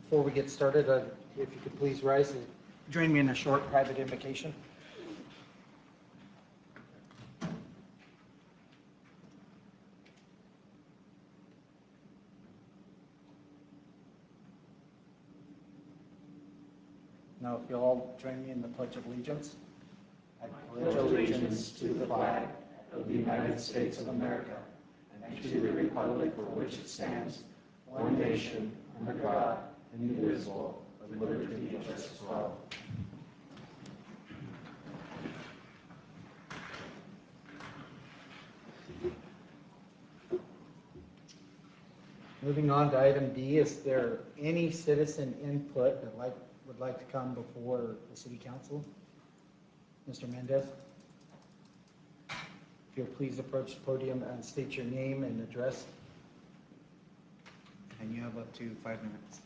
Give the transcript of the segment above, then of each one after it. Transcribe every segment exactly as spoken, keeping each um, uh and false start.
Before we get started, uh, if you could please rise and join me in a short private invocation. Now, if you'll all join me in the Pledge of Allegiance. I pledge allegiance to the flag of the United States of America and to the republic for which it stands, one nation, under God, indivisible, with liberty and justice for all. Moving on to item D, is there any citizen input that like would like to come before the City Council? Mister Mendez? If you'll please approach the podium and state your name and address. And you have up to five minutes.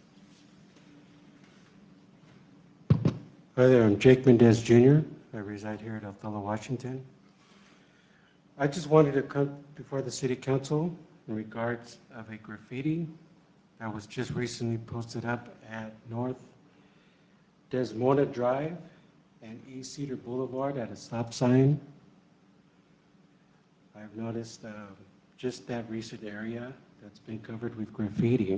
Hi there, I'm Jake Mendez Junior I reside here at Othello, Washington. I just wanted to come before the City Council in regards of a graffiti that was just recently posted up at North Desmona Drive and East Cedar Boulevard at a stop sign. I've noticed uh, just that recent area that's been covered with graffiti.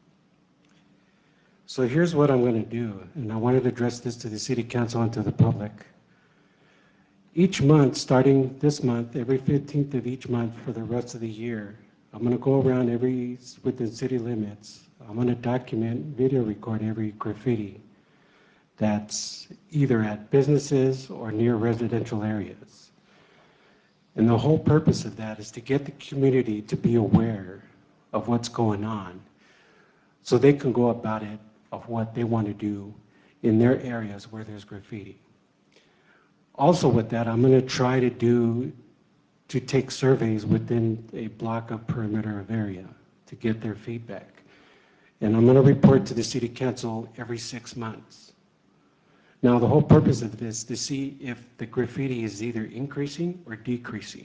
So here's what I'm going to do, and I wanted to address this to the City Council and to the public. Each month, starting this month, every fifteenth of each month for the rest of the year, I'm going to go around every, within city limits, I'm going to document, video record every graffiti that's either at businesses or near residential areas. And the whole purpose of that is to get the community to be aware of what's going on so they can go about it of what they want to do in their areas where there's graffiti. Also with that, I'm going to try to do, to take surveys within a block of perimeter of area to get their feedback. And I'm going to report to the City Council every six months. Now, the whole purpose of this is to see if the graffiti is either increasing or decreasing.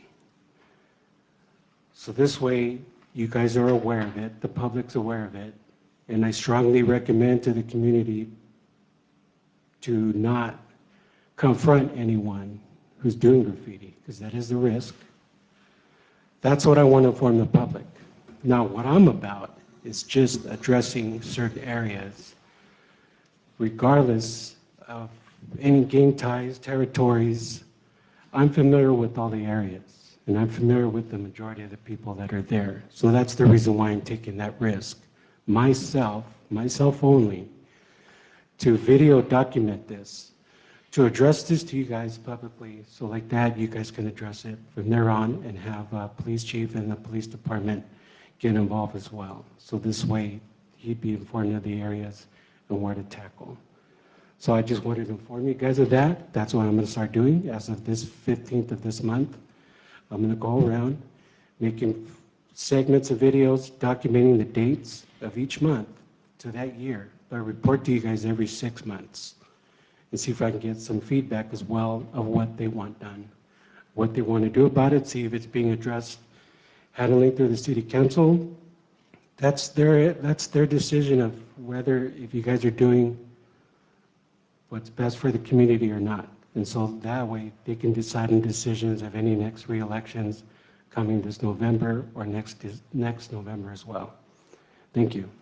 So this way, you guys are aware of it, the public's aware of it, and I strongly recommend to the community to not confront anyone who's doing graffiti, because that is the risk. That's what I want to inform the public. Now, what I'm about is just addressing certain areas, regardless of any gang ties, territories. I'm familiar with all the areas, and I'm familiar with the majority of the people that are there. So that's the reason why I'm taking that risk. Myself, myself only, to video document this, to address this to you guys publicly, so like that you guys can address it from there on and have a police chief and the police department get involved as well. So this way he'd be informed of the areas and where to tackle. So I just wanted to inform you guys of that. That's what I'm going to start doing as of this fifteenth of this month. I'm going to go around making segments of videos documenting the dates of each month to that year. I report to you guys every six months and see if I can get some feedback as well of what they want done, what they want to do about it, see if it's being addressed, handling through the City Council. That's their, that's their decision of whether, if you guys are doing what's best for the community or not. And so that way they can decide on decisions of any next re-elections coming this November or next, next November as well. Thank you.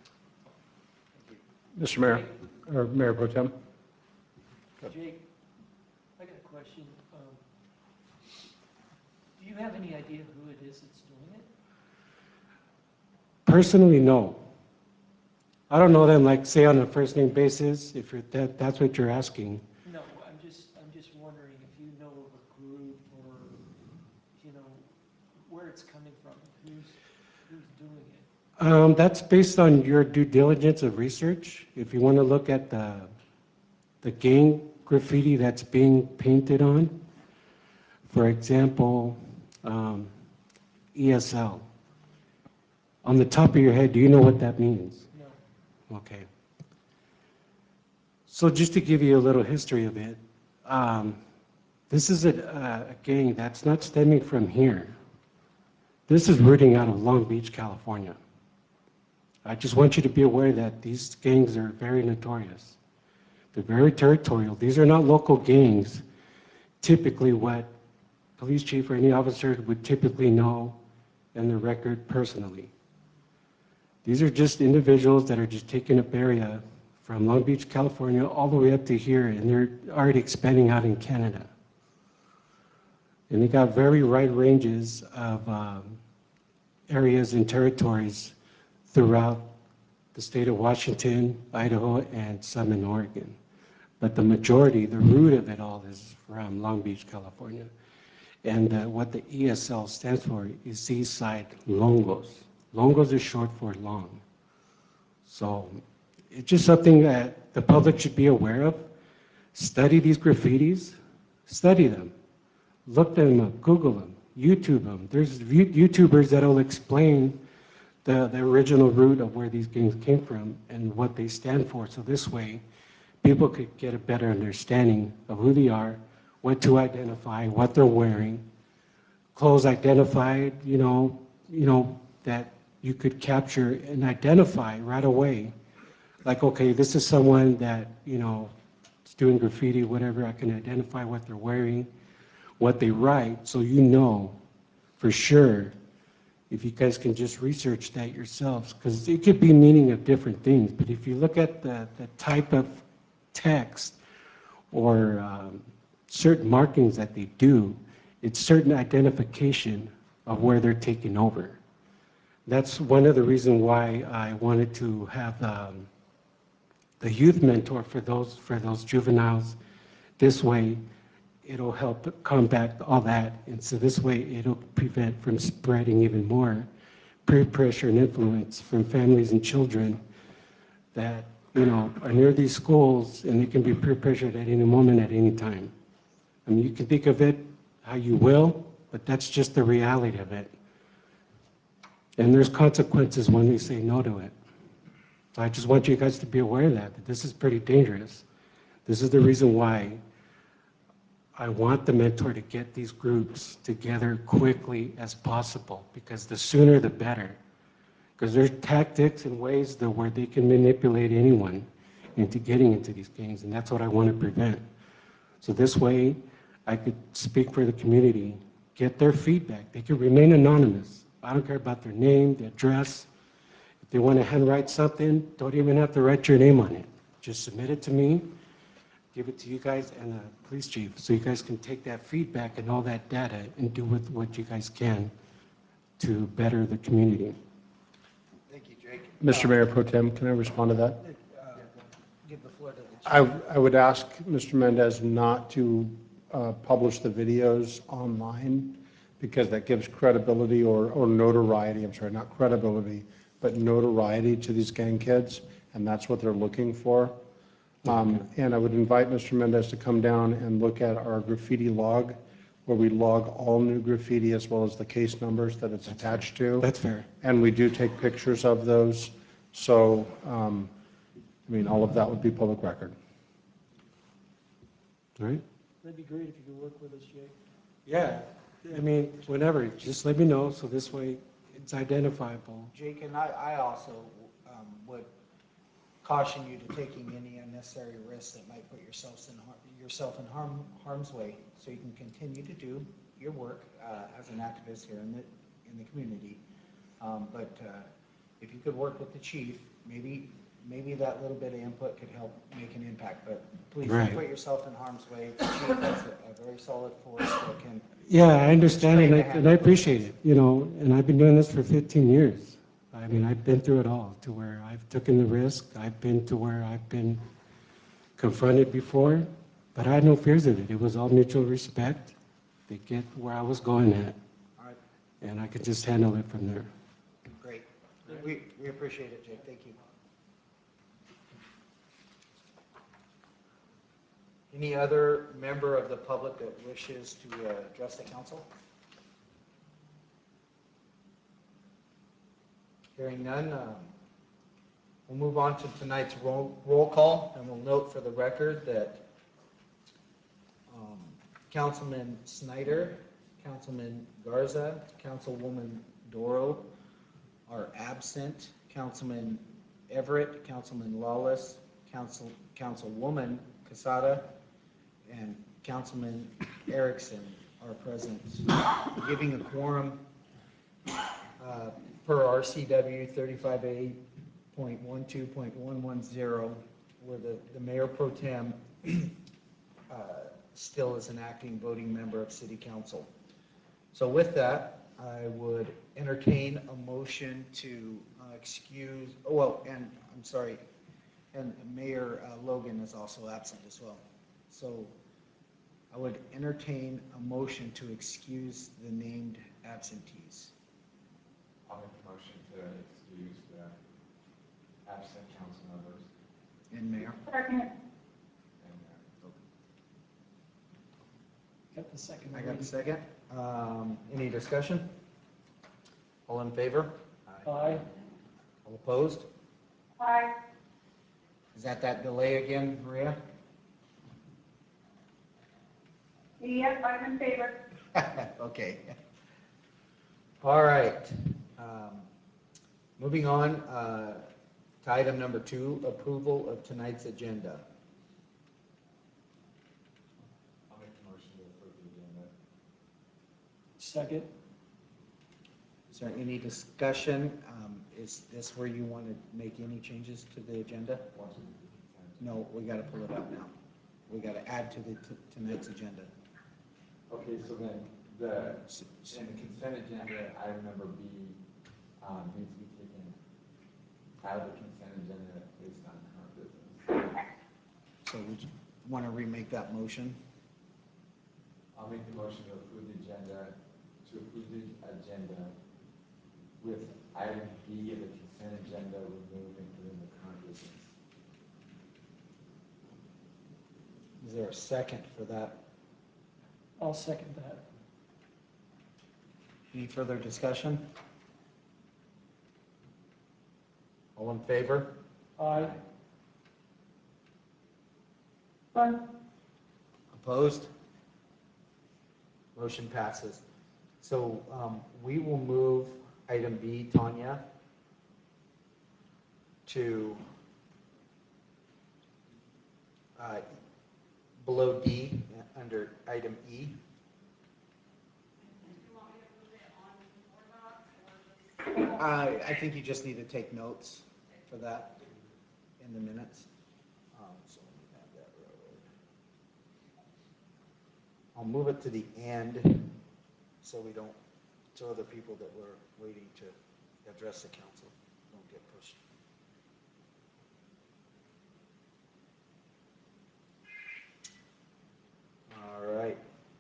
Mister Mayor, or Mayor Pro Tem. Jake, I got a question. Um, do you have any idea who it is that's doing it? Personally, no. I don't know them, like, say, on a first-name basis, if you're that, that's what you're asking. No, I'm just, I'm just wondering if you know of a group or, you know, where it's coming from, who's, who's doing it? Um, that's based on your due diligence of research. If you want to look at the, the gang graffiti that's being painted on, for example, um, E S L. On the top of your head, do you know what that means? No. Okay. So just to give you a little history of it, um, this is a, a gang that's not stemming from here. This is rooting out of Long Beach, California. I just want you to be aware that these gangs are very notorious. They're very territorial. These are not local gangs. Typically what police chief or any officer would typically know in their record personally. These are just individuals that are just taking up area from Long Beach, California, all the way up to here, and they're already expanding out in Canada. And they got very wide ranges of um, areas and territories throughout the state of Washington, Idaho, and some in Oregon. But the majority, the root of it all is from Long Beach, California. And uh, what the E S L stands for is East Side Longos. Longos is short for long. So it's just something that the public should be aware of. Study these graffitis, study them. Look them up, Google them, YouTube them. There's YouTubers that will explain the, the original root of where these gangs came from and what they stand for. So this way, people could get a better understanding of who they are, what to identify, what they're wearing, clothes identified, you know, you know, that you could capture and identify right away. Like, okay, this is someone that, you know, is doing graffiti, whatever. I can identify what they're wearing, what they write, so you know for sure. If you guys can just research that yourselves, because it could be meaning of different things. But if you look at the, the type of text or um, certain markings that they do, it's certain identification of where they're taking over. That's one of the reasons why I wanted to have um, the youth mentor for those for those juveniles. This way, it'll help combat all that, and so this way it'll prevent from spreading even more peer pressure and influence from families and children that, you know, are near these schools, and they can be peer pressured at any moment, at any time. I mean, you can think of it how you will, but that's just the reality of it. And there's consequences when they say no to it. So I just want you guys to be aware of that, that this is pretty dangerous. This is the reason why I want the mentor to get these groups together quickly as possible, because the sooner the better. Because there's tactics and ways that where they can manipulate anyone into getting into these gangs, and that's what I want to prevent. So this way, I could speak for the community, get their feedback. They can remain anonymous. I don't care about their name, their address. If they want to handwrite something, don't even have to write your name on it. Just submit it to me, give it to you guys and the police chief, so you guys can take that feedback and all that data and do with what you guys can to better the community. Thank you, Jake. Mister Mayor Pro Tem, can I respond to that? Uh, Give the floor to the chief. I, I would ask Mister Mendez not to uh, publish the videos online, because that gives credibility or, or notoriety, I'm sorry, not credibility, but notoriety to these gang kids, and that's what they're looking for. Um, and I would invite Mister Mendez to come down and look at our graffiti log, where we log all new graffiti as well as the case numbers that it's attached to. That's fair. And we do take pictures of those. So, um, I mean, all of that would be public record. All right? That'd be great if you could work with us, Jake. Yeah, I mean, whenever, just let me know, so this way it's identifiable. Jake, and I, I also um, would caution you to taking any unnecessary risks that might put yourselves in har- yourself in harm harm's way, so you can continue to do your work uh, as an activist here in the in the community. Um, but uh, if you could work with the chief, maybe maybe that little bit of input could help make an impact. But please Right. don't put yourself in harm's way. The chief has a, a very solid force that can. Yeah, I understand, and I, Train to and I handle appreciate those it, you know, and I've been doing this for fifteen years. I mean, I've been through it all, to where I've taken the risk, I've been to where I've been confronted before, but I had no fears of it. It was all mutual respect. They get where I was going at, All right, and I could just handle it from there. great. We we appreciate it, Jake. Thank you. Any other member of the public that wishes to uh, address the council? Hearing none, um, we'll move on to tonight's roll, roll call, and we'll note for the record that um, Councilman Snyder, Councilman Garza, Councilwoman Doro are absent. Councilman Everett, Councilman Lawless, Council, Councilwoman Casada, and Councilman Erickson are present, giving a quorum uh, per R C W thirty-five A point one two point one one zero, where the, the mayor pro tem uh, still is an acting voting member of city council. So with that, I would entertain a motion to uh, excuse, oh, well, and I'm sorry, and Mayor uh, Logan is also absent as well. So I would entertain a motion to excuse the named absentees. I'll make a motion to excuse the absent council members And Mayor? Second. and Got the second. I got the second. Um, Any discussion? All in favor? Aye. All opposed? Aye. Is that that delay again, Maria? Yes, I'm in favor. Okay. All right. Um, Moving on uh, to item number two, approval of tonight's agenda. I'll make a motion to approve the agenda. Second. Is there any discussion? Um, Is this where you want to make any changes to the agenda? Once we do the consent. No, we got to pull it out now. We got to add to the t- tonight's agenda. Okay, so then the, S- s- in the consent agenda, item number B, um, needs to be taken out of the consent agenda based on current business. So we want to remake that motion? I'll make the motion to approve the agenda, to approve the agenda with item B of the consent agenda removed and put in the current business. Is there a second for that? I'll second that. Any further discussion? All in favor? Aye. Aye. Opposed? Motion passes. So um, we will move item B, Tanya, to uh, below D, uh, under item E. Uh, I think you just need to take notes for that in the minutes. Um, so let me have that railroad. I'll move it to the end so we don't, so other people that were waiting to address the council don't get pushed. All right.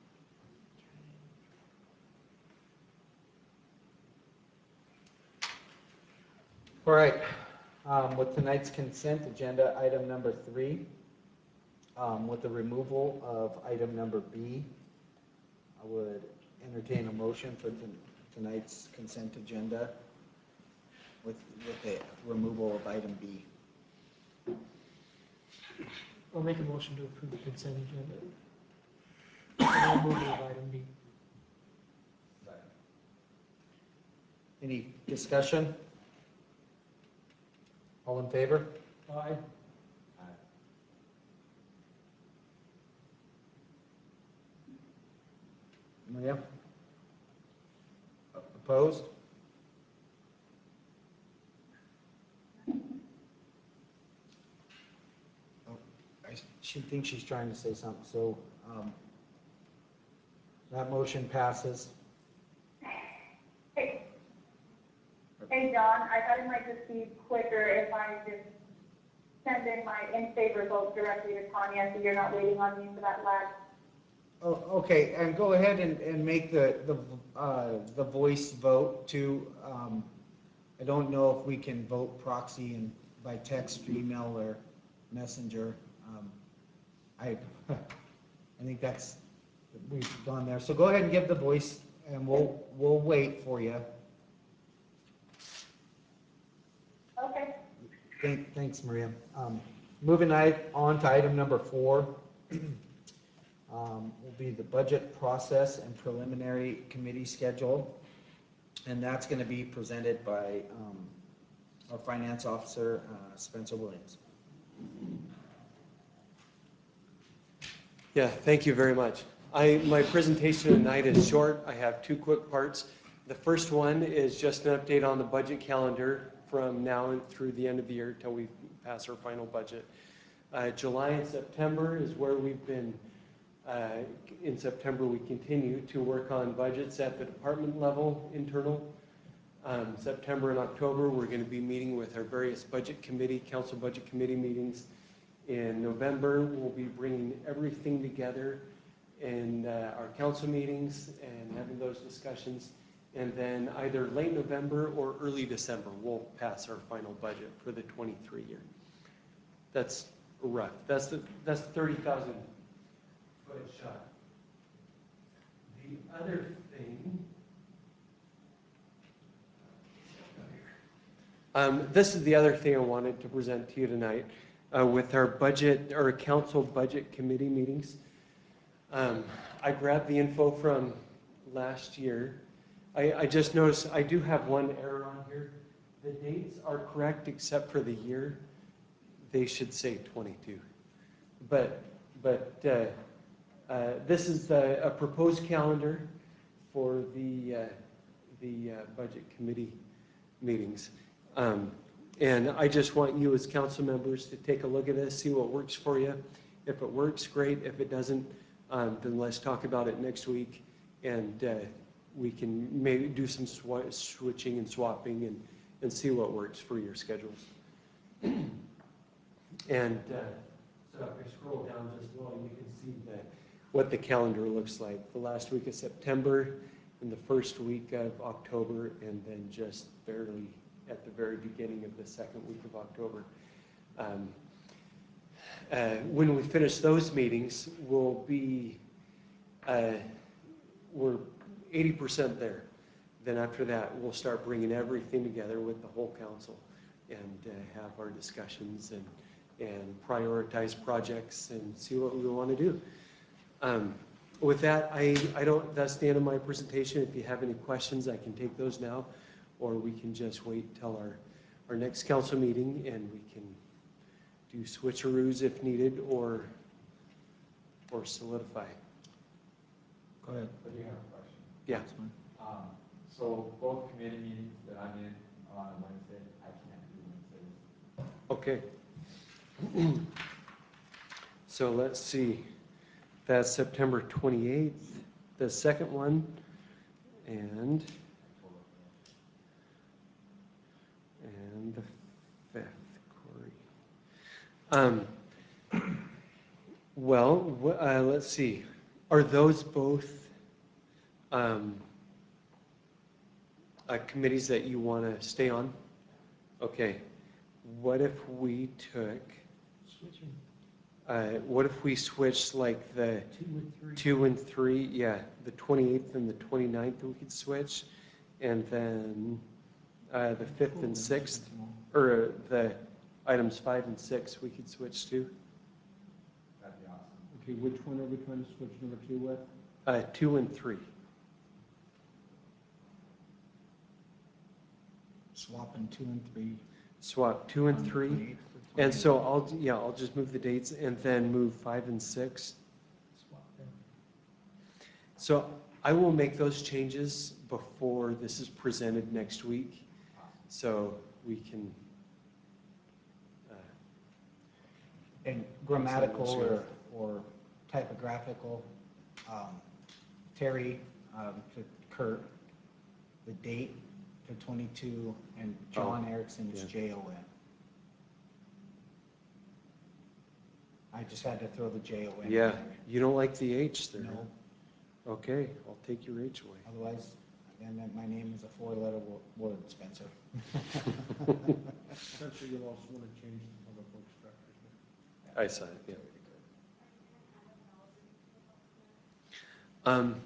All right, um, with tonight's consent agenda, item number three, um, with the removal of item number B, I would entertain a motion for ton- tonight's consent agenda with, with the removal of item B. I'll make a motion to approve the consent agenda. And removal of item B. Second. Any discussion? All in favor? Aye. Aye. Maria? Opposed? Oh, I, she thinks she's trying to say something, so, um, that motion passes. Hey, hey, John, I thought it might just be quicker if I just send in my in favor vote directly to Tanya, so you're not waiting on me for that lag. Oh, okay, and go ahead and, and make the, the, uh, the voice vote too. Um, I don't know if we can vote proxy and by text, email, or messenger. Um, I, I think that's, we've gone there. So go ahead and give the voice and we'll, we'll wait for you. Okay. Thank, thanks, Maria. Um, moving I- on to item number four. Um, will be the budget process and preliminary committee schedule. And that's going to be presented by um, our finance officer, uh, Spencer Williams. Yeah, thank you very much. I, my presentation tonight is short. I have two quick parts. The first one is just an update on the budget calendar from now and through the end of the year till we pass our final budget. Uh, July and September is where we've been, uh, in September we continue to work on budgets at the department level, internal. Um, September and October we're going to be meeting with our various budget committee, council budget committee meetings. In November we'll be bringing everything together in uh, our council meetings and having those discussions. And then either late November or early December, we'll pass our final budget for the twenty-three year. That's rough. That's the that's thirty thousand foot shot. The other thing, um, this is the other thing I wanted to present to you tonight uh, with our budget or council budget committee meetings. Um, I grabbed the info from last year. I, I just noticed I do have one error on here. The dates are correct except for the year. They should say twenty-two. But, but uh, uh, this is the, a proposed calendar for the, uh, the uh, budget committee meetings. Um, and I just want you as council members to take a look at this, see what works for you. If it works, great. If it doesn't, um, then let's talk about it next week. And uh, we can maybe do some sw switching and swapping and, and see what works for your schedules. And uh, so if I scroll down just a little, you can see the, what the calendar looks like. The last week of September and the first week of October, and then just barely at the very beginning of the second week of October. Um, uh, when we finish those meetings, we'll be, uh, we're eighty percent there. Then after that, we'll start bringing everything together with the whole council and uh, have our discussions and, and prioritize projects and see what we want to do. Um, with that, I, I don't, that's the end of my presentation. If you have any questions, I can take those now, or we can just wait till our, our next council meeting and we can do switcheroos if needed, or, or solidify. Go ahead. I do have a question. Yeah. Um, so both committee meetings that I'm in are on Wednesday. I can't do Wednesdays. Okay. So let's see. That's September twenty-eighth, the second one, and and the fifth, Corey. Um, well, wh- uh, let's see. Are those both um, uh, committees that you want to stay on? Okay. What if we took, Switching uh, what if we switched like the two and three. two and three, yeah, the twenty-eighth and the twenty-ninth we could switch, and then uh, the fifth and sixth, or uh, the items five and six we could switch to, That'd be awesome. Okay, which one are we trying to switch number two with? uh, two and three. Swapping two and three. Swap two and on three, twenty-eighth for and so twenty-eighth. I'll, yeah, I'll just move the dates and then move five and six. Swap them. So I will make those changes before this is presented next week, so we can, uh, And grammatical or, or typographical, um, Terry, um, to Kurt, the date to twenty-two, and John Erickson is yeah. J O N. I just had to throw the J O N in yeah, there. you don't like the H there? No, Okay, I'll take your H away. otherwise, then that- my name is a four-letter wo- word, Spencer. Spencer, you'll also want to change the public works structure. I saw it, yeah. Um,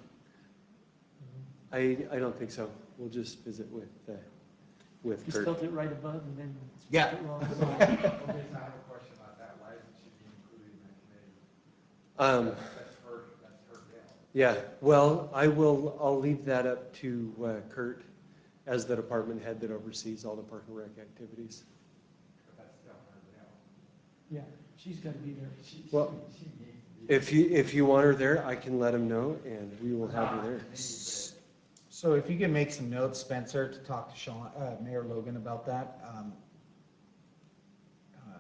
I, I don't think so. We'll just visit with, uh, with You Kurt. spelled it right above and then Yeah. spelled it wrong. Okay, so I have a question about that. Why isn't she being included in that committee? Um, That's her, that's her deal. yeah, well, I will, I'll leave that up to uh, Kurt as the department head that oversees all the park and rec activities. But that's still her bill. Yeah, she's gotta be there. She, Well, she, she needs to be. If you, if you want her there, I can let him know, and we will have her there. So if you can make some notes, Spencer, to talk to Sean, uh, Mayor Logan about that. um, uh,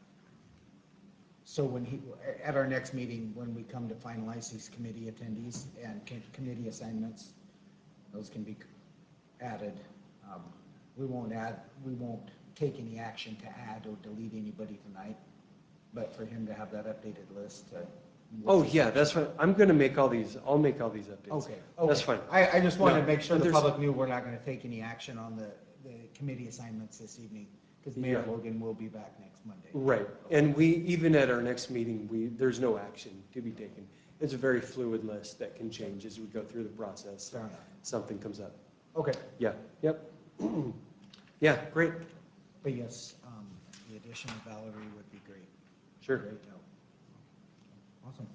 So when he, at our next meeting, when we come to finalize these committee attendees and co- committee assignments, those can be added. Um, We won't add, we won't take any action to add or delete anybody tonight, but for him to have that updated list to. Oh, yeah, that's fine. I'm gonna make all these, I'll make all these updates. Okay. That's okay. fine. I, I just wanted to No, make sure but the there's- public knew we're not gonna take any action on the, the committee assignments this evening, because Mayor Yeah. Logan will be back next Monday. Right, and we, even at our next meeting, we, there's no action to be taken. It's a very fluid list that can change as we go through the process. Fair enough. Something comes up. Okay, Yeah, yep. Yeah, great, but yes, um, the addition of Valerie would be great. sure. Great help. Awesome.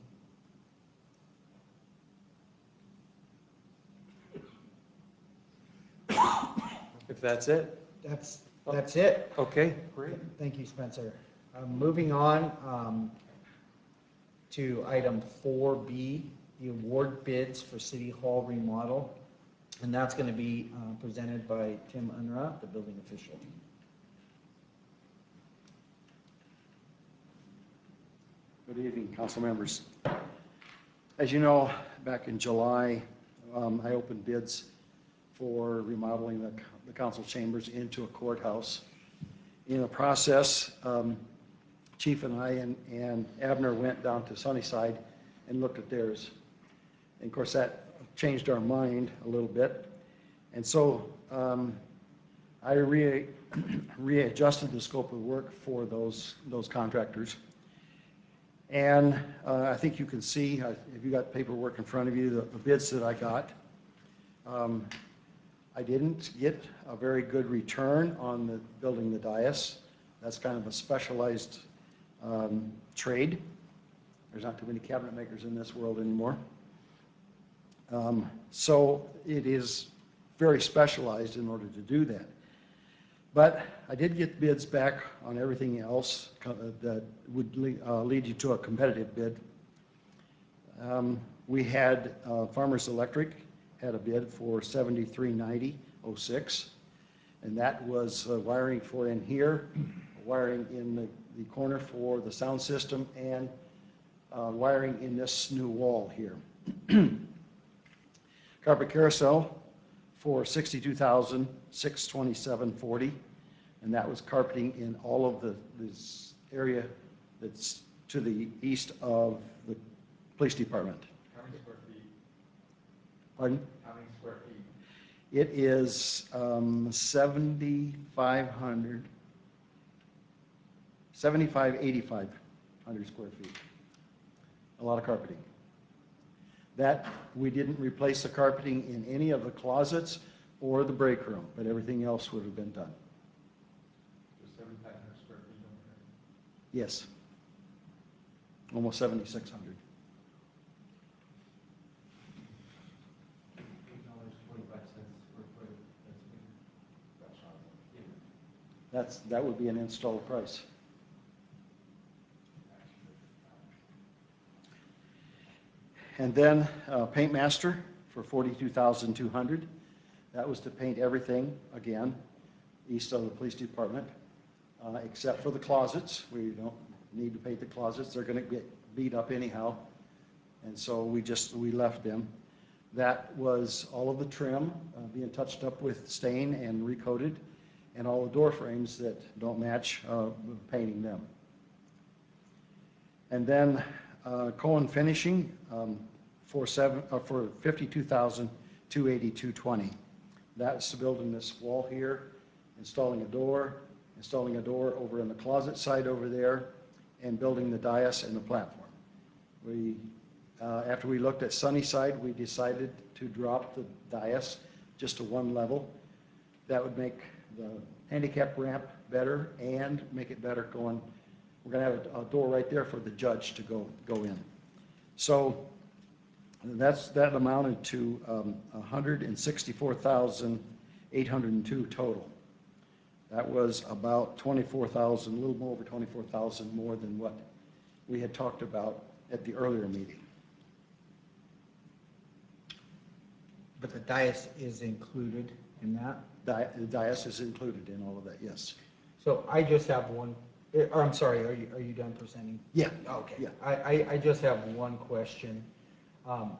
If that's it, That's, that's it. okay, great. Thank you, Spencer. Um, Moving on um, to item four B, the award bids for City Hall remodel. And that's going to be uh, presented by Tim Unruh, the building official. Good evening, council members. As you know, back in July, um, I opened bids for remodeling the, the council chambers into a courthouse. In the process, um, Chief and I and, and Abner went down to Sunnyside and looked at theirs. And of course, that changed our mind a little bit. And so um, I re, readjusted the scope of work for those, those contractors. And uh, I think you can see, uh, if you got paperwork in front of you, the, the bids that I got. Um, I didn't get a very good return on the building the dais. That's kind of a specialized um, trade. There's not too many cabinet makers in this world anymore. Um, so it is very specialized in order to do that. But I did get bids back on everything else uh, that would lead, uh, lead you to a competitive bid. Um, we had uh, Farmers Electric had a bid for seventy-three ninety oh six, and that was uh, wiring for in here, wiring in the, the corner for the sound system, and uh, wiring in this new wall here. Carpet Carousel for sixty-two thousand six hundred twenty-seven forty, and that was carpeting in all of the this area that's to the east of the police department. How many square feet? Pardon? How many square feet? It is um, seventy-five hundred, seventy-five, eighty-five hundred square feet. A lot of carpeting. That, we didn't replace the carpeting in any of the closets or the break room, but everything else would have been done. There's seventy-five hundred square feet over there. Yes. Almost seventy-six hundred. Eight dollars twenty-five cents per foot, that's bigger. That's not. That's, that would be an install price. And then uh, Paint Master for forty-two thousand two hundred. That was to paint everything, again, east of the police department, uh, except for the closets. We don't need to paint the closets. They're going to get beat up anyhow. And so we just, we left them. That was all of the trim uh, being touched up with stain and recoated, and all the door frames that don't match, uh, painting them. And then uh, Cohen Finishing um, for seven, uh, for fifty-two thousand two hundred eighty-two twenty. That's building this wall here, installing a door, installing a door over in the closet side over there, and building the dais and the platform. We, uh, after we looked at Sunnyside, we decided to drop the dais just to one level. That would make the handicap ramp better and make it better going. We're going to have a, a door right there for the judge to go, go in. So that's, that amounted to um, one hundred sixty-four thousand eight hundred two total. That was about twenty-four thousand, a little more over twenty-four thousand more than what we had talked about at the earlier meeting. But the dais is included in that? Di- The dais is included in all of that, yes. So I just have one, eh, or I'm sorry, are you, are you done presenting? Yeah. Okay. Yeah. I, I, I just have one question. Um,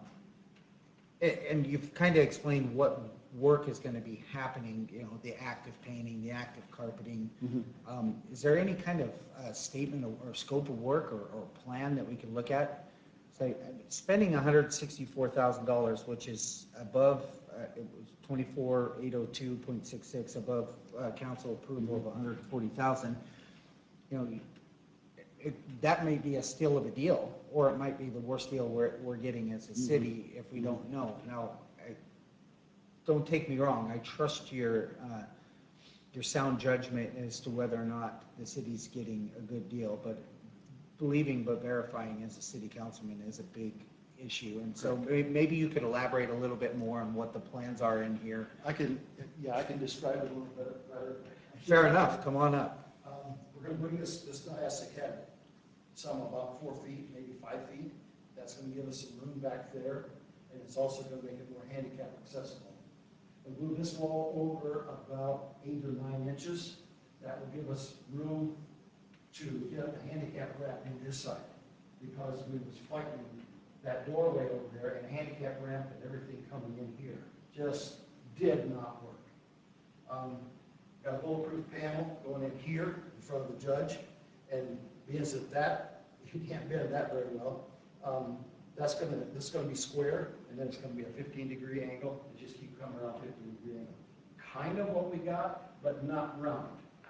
a- And you've kind of explained what work is going to be happening, you know, the active painting, the active carpeting. Mhm. Um, Is there any kind of uh, statement or or scope of work or, or plan that we can look at? Say, spending one hundred sixty-four thousand dollars, which is above, uh, it was twenty-four eight oh two point six six, above uh, council approval of one hundred forty thousand. You know, it, that may be a steal of a deal, or it might be the worst deal we're, we're getting as a city if we don't know. Now, I, don't take me wrong, I trust your, uh, your sound judgment as to whether or not the city's getting a good deal, but believing but verifying as a city councilman is a big issue. And so may- maybe you could elaborate a little bit more on what the plans are in here. I can, yeah, I can describe it a little bit better. Fair enough, come on up. Um, We're gonna bring this, this diastatic head, some about four feet, maybe five feet. That's gonna give us some room back there, and it's also gonna make it more handicap accessible. We'll move this wall over about eight or nine inches. That will give us room to get a handicap ramp in this side, because we was fighting that doorway over there, and a handicap ramp and everything coming in here just did not work. Um, Got a bulletproof panel going in here in front of the judge, and being that that, you can't bend that very well, um, that's gonna, this is gonna be square, and then it's gonna be a fifteen degree angle, and just keep coming around fifteen degree angle. Kind of what we got, but not round.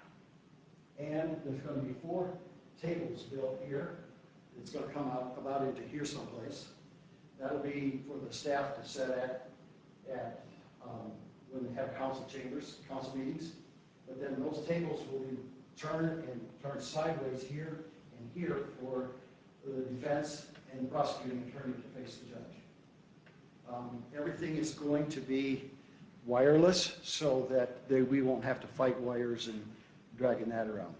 And there's gonna be four tables built here. It's gonna come out, about into here someplace. That'll be for the staff to sit at, at, um, when they have council chambers, council meetings. But then those tables will be turned and turned sideways here and here for the defense and the prosecuting attorney to face the judge. Um, everything is going to be wireless so that they, we won't have to fight wires and dragging that around.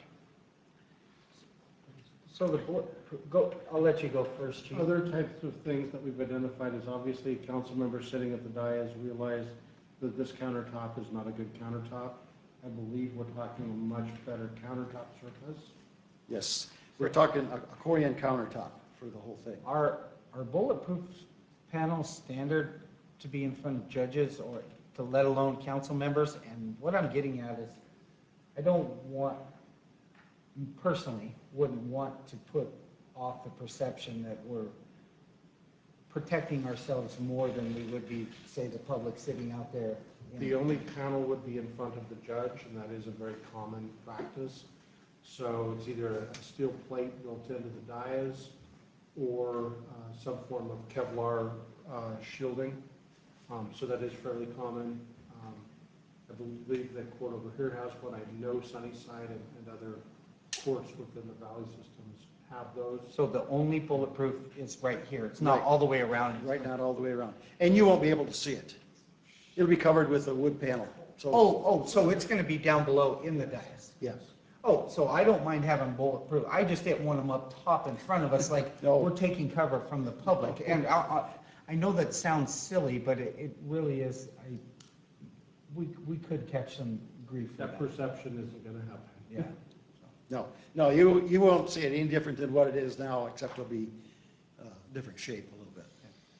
So the board, go, I'll let you go first, Chief. Other types of things that we've identified is obviously council members sitting at the dais realize that this countertop is not a good countertop. I believe we're talking a much better countertop surface. Yes, we're talking a a Corian countertop for the whole thing. Are, are bulletproof panels standard to be in front of judges or to let alone council members? And what I'm getting at is, I don't want, personally, wouldn't want to put off the perception that we're protecting ourselves more than we would be, say, the public sitting out there. you The know. only panel would be in front of the judge, and that is a very common practice. So it's either a steel plate built into the dais or uh, some form of Kevlar uh, shielding. Um, So that is fairly common. Um, I believe that court over here has one. I know Sunnyside and and other courts within the valley systems have those. So the only bulletproof is right here. It's not Right. all the way around. Right, not all the way around. And you won't be able to see it. It'll be covered with a wood panel. So, Oh, oh, so it's going to be down below in the dais. yes. Oh, so I don't mind having bulletproof. I just didn't want them up top in front of us, like No. we're taking cover from the public. And I, I, I know that sounds silly, but it, it really is, I, we, we could catch some grief for That that. perception isn't going to happen. Yeah. No, no, you, you won't see it any different than what it is now, except it'll be uh different shape a little bit.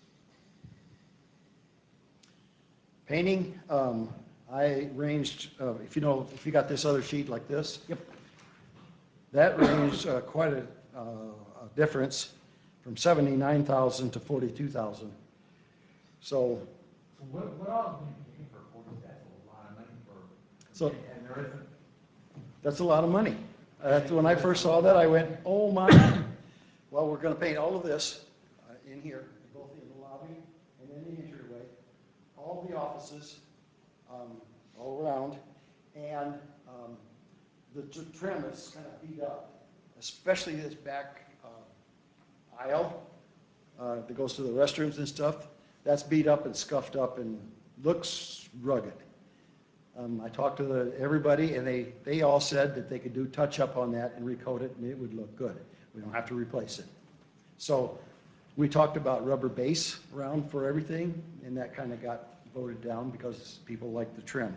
Painting, um, I ranged, uh, if you know, if you got this other sheet like this. Yep. That ranged uh, quite a, uh, a difference from seventy-nine thousand to forty-two thousand. So, What, what all do you pay for forty, that's a lot of money for, so and there isn't, that's a lot of money. That's when I first saw that, I went, oh my. Well, we're gonna paint all of this uh, in here, both in the lobby and in the entryway, all the offices, um, all around. And, um, the t- trim is kind of beat up, especially this back, uh, aisle, uh, that goes to the restrooms and stuff. That's beat up and scuffed up and looks rugged. Um, I talked to the, everybody, and they, they all said that they could do touch-up on that and recoat it, and it would look good. We don't have to replace it. So we talked about rubber base around for everything, and that kind of got voted down because people like the trim.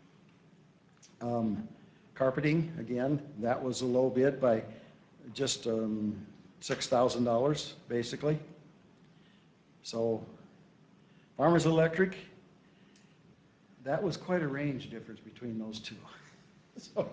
Um, Carpeting, again, that was a low bid by just um, six thousand dollars, basically. So Farmers Electric, that was quite a range difference between those two. So,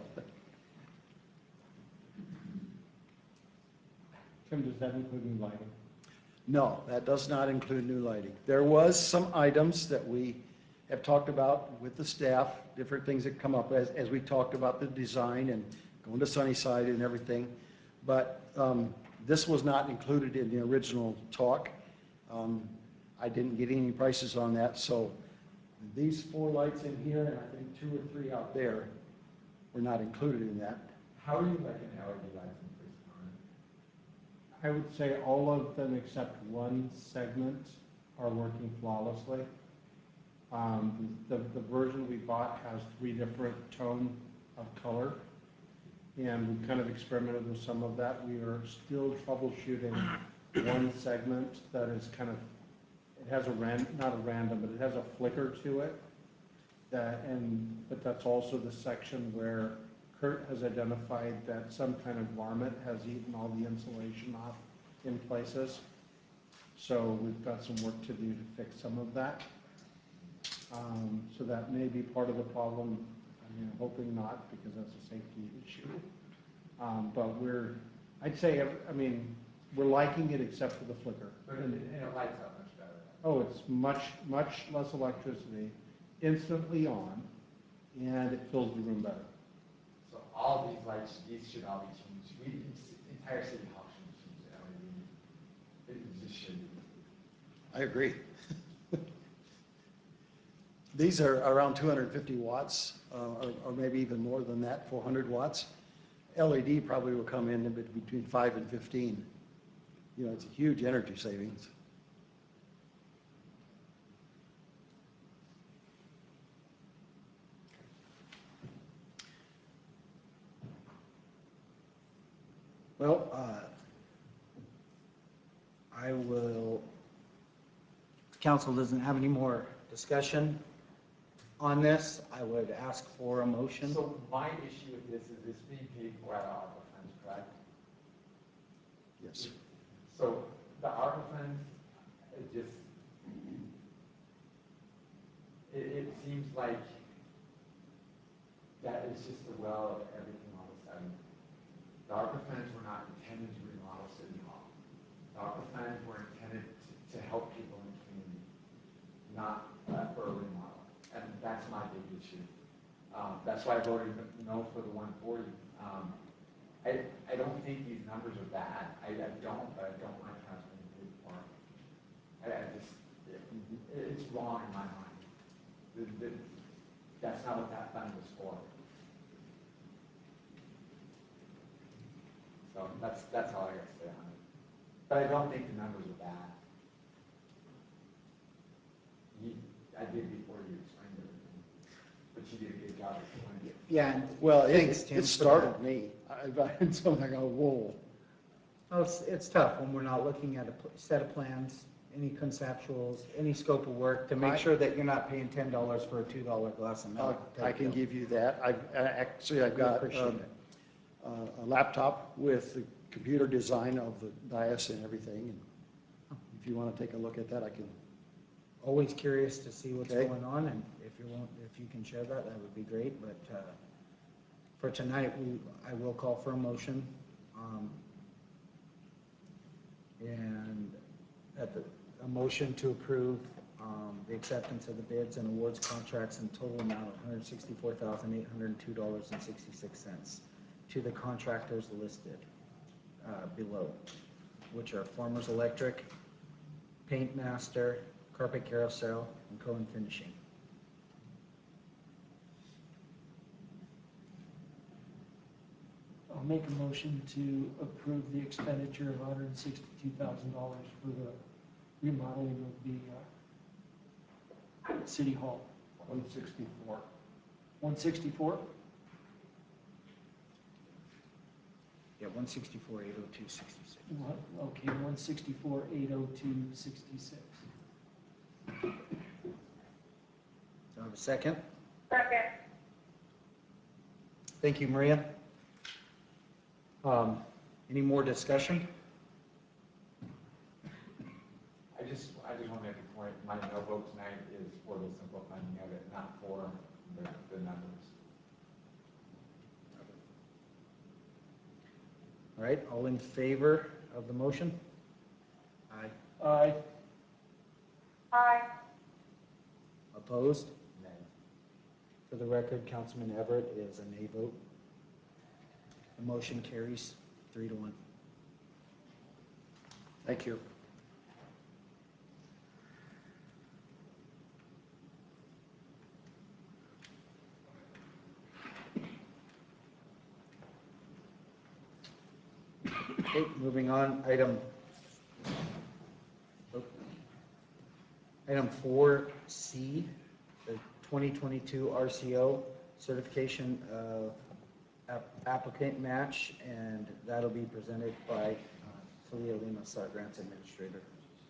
Tim, does that include new lighting? no, that does not include new lighting. There was some items that we have talked about with the staff, different things that come up as, as we talked about the design and going to Sunnyside and everything. But um, this was not included in the original talk. Um, I didn't get any prices on that, so these four lights in here, and I think two or three out there, were not included in that. How are you liking L E D lights in First Connor? I would say all of them except one segment are working flawlessly. Um, the, the version we bought has three different tone of color, and we kind of experimented with some of that. We are still troubleshooting one segment that is kind of, it has a ran, not a random, but it has a flicker to it. That, and, but that's also the section where Kurt has identified that some kind of varmint has eaten all the insulation off in places. So we've got some work to do to fix some of that. Um, so that may be part of the problem. I mean, hoping not, because that's a safety issue. Um, but we're, I'd say, I mean, we're liking it except for the flicker. But it, and it lights up much better. Oh, it's much, much less electricity, instantly on, and it fills the room better. So all these lights, these should all be changed. We, the entire city hall should change to L E D. It just should be. I agree. These are around two hundred fifty watts, uh, or, or maybe even more than that, four hundred watts. L E D probably will come in between five and fifteen. You know, it's a huge energy savings. Well, uh, I will, if council doesn't have any more discussion on this, I would ask for a motion. So my issue with this is it's being paid for out of ARPA funds, correct? Yes. So the ARPA funds, it just, it, it seems like that it's just the well of everything all of a sudden. The ARPA funds were not intended to remodel City Hall. The ARPA funds were intended to, to help people in the community, not uh, for a remodel. And that's my big issue. Um, that's why I voted no for the one forty. Um, I, I don't think these numbers are bad. I, I don't, but I don't like how it's being paid for. I, I just, it, it's wrong in my mind. The, the, that's not what that fund was for. So that's, that's all I got to say on it. But I don't think the numbers are bad. You, I did before you explained everything, but you did a good job explaining it. Yeah. and Well, it, thanks, Tim, it for startled that. me. I, I, something like, whoa. Oh, it's, it's tough when we're not looking at a pl- set of plans, any conceptuals, any scope of work, to make I- sure that you're not paying ten dollars for a two dollar glass of Uh, milk. I type can deal. give you that. I've, I- actually, I've We got appreciate um, it. uh, a laptop with the computer design of the dais and everything. And if you want to take a look at that, I can. Always curious to see what's Okay. going on, and if you want, if you can share that, that would be great, but, uh, for tonight, we, I will call for a motion, um, and at the, a motion to approve, um, the acceptance of the bids and awards contracts in total amount of one hundred sixty-four thousand, eight hundred two dollars and sixty-six cents to the contractors listed, uh, below, which are Farmers Electric, Paint Master, Carpet Carousel, and Cohen Finishing. I'll make a motion to approve the expenditure of one hundred sixty-two thousand dollars for the remodeling of the uh, City Hall. one sixty-four. one sixty-four? Yeah, one sixty-four, eight oh two, sixty-six. Okay, one sixty-four, eight oh two, sixty-six. Do I have a second? Second. Thank you, Maria. Um, Any more discussion? I just, I just want to make a point, my no vote tonight is for the simple funding of it, not for the, the numbers. All right, all in favor of the motion? Aye. Aye. Aye. Opposed? Nay. For the record, Councilman Everett is a nay vote. The motion carries three to one. Thank you. Okay, moving on, item, oh. item four C, the twenty twenty-two R C O certification of app- applicant match, and that'll be presented by uh, Talia Lemos, our grants administrator.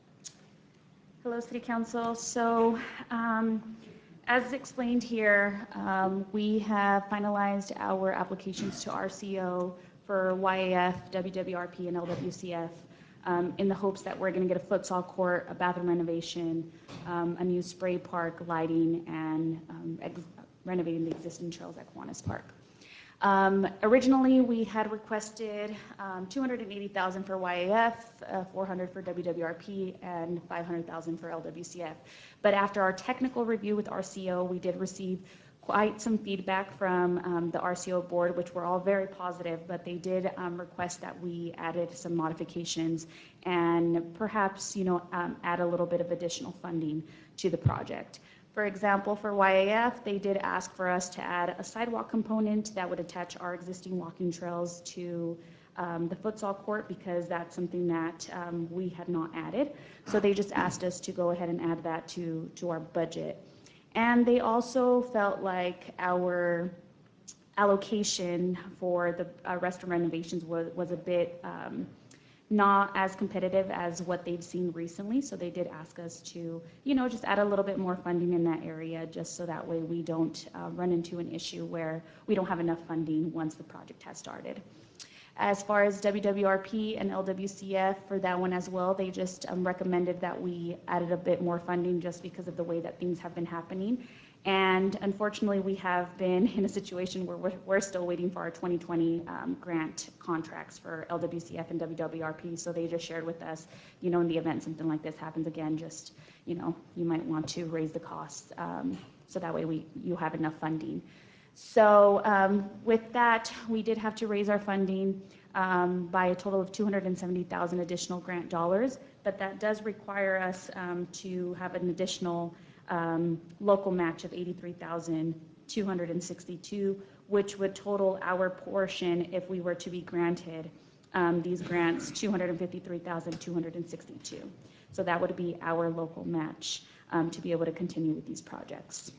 Hello, City Council. So, um, as explained here, um, we have finalized our applications to R C O for Y A F, W W R P, and L W C F um, in the hopes that we're going to get a futsal court, a bathroom renovation, um, a new spray park, lighting, and um, ex- renovating the existing trails at Kiwanis Park. Um, originally, we had requested um, two hundred eighty thousand dollars for Y A F, uh, four hundred dollars for W W R P, and five hundred thousand dollars for L W C F. But after our technical review with R C O, we did receive quite some feedback from um, the R C O board, which were all very positive, but they did um, request that we added some modifications and perhaps, you know, um, add a little bit of additional funding to the project. For example, for Y A F, they did ask for us to add a sidewalk component that would attach our existing walking trails to um, the futsal court, because that's something that um, we had not added. So they just asked us to go ahead and add that to, to our budget. And they also felt like our allocation for the uh, restaurant renovations was, was a bit um, not as competitive as what they've seen recently. So they did ask us to, you know, just add a little bit more funding in that area, just so that way we don't uh, run into an issue where we don't have enough funding once the project has started. As far as W W R P and L W C F, for that one as well, they just um, recommended that we added a bit more funding just because of the way that things have been happening. And unfortunately, we have been in a situation where we're, we're still waiting for our twenty twenty um, grant contracts for L W C F and W W R P. So they just shared with us, you know, in the event something like this happens again, just, you know, you might want to raise the costs um, so that way we you have enough funding. So um, with that, we did have to raise our funding um, by a total of two hundred seventy thousand additional grant dollars, but that does require us um, to have an additional um, local match of eighty-three thousand two hundred sixty-two, which would total our portion, if we were to be granted um, these grants, two hundred fifty-three thousand two hundred sixty-two. So that would be our local match um, to be able to continue with these projects.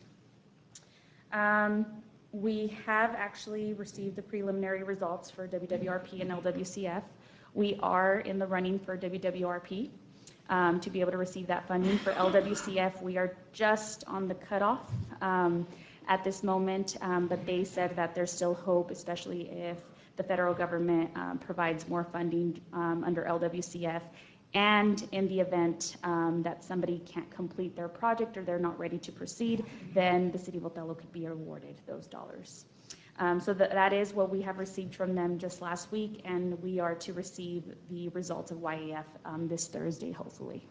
Um, We have actually received the preliminary results for W W R P and L W C F. We are in the running for W W R P um, to be able to receive that funding. For L W C F, we are just on the cutoff um, at this moment, um, but they said that there's still hope, especially if the federal government um, provides more funding um, under L W C F. And in the event um, that somebody can't complete their project or they're not ready to proceed, then the city of Othello could be awarded those dollars. Um, so that, that is what we have received from them just last week, and we are to receive the results of Y A F um, this Thursday, hopefully.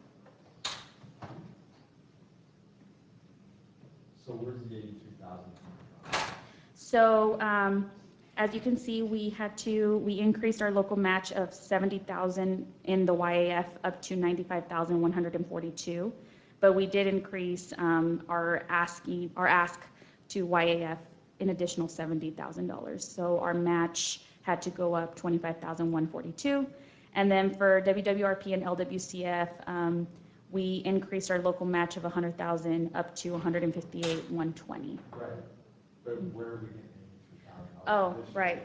So where's the eighty-three thousand coming from? So um, as you can see, we had to, we increased our local match of seventy thousand in the Y A F up to ninety-five thousand one hundred forty-two. But we did increase um, our asking, our ask to Y A F an additional seventy thousand dollars. So our match had to go up twenty-five thousand one hundred forty-two. And then for W W R P and L W C F, um, we increased our local match of one hundred thousand up to one hundred fifty-eight thousand one hundred twenty. Right, But where are we getting eighty-three thousand dollars? Oh, right.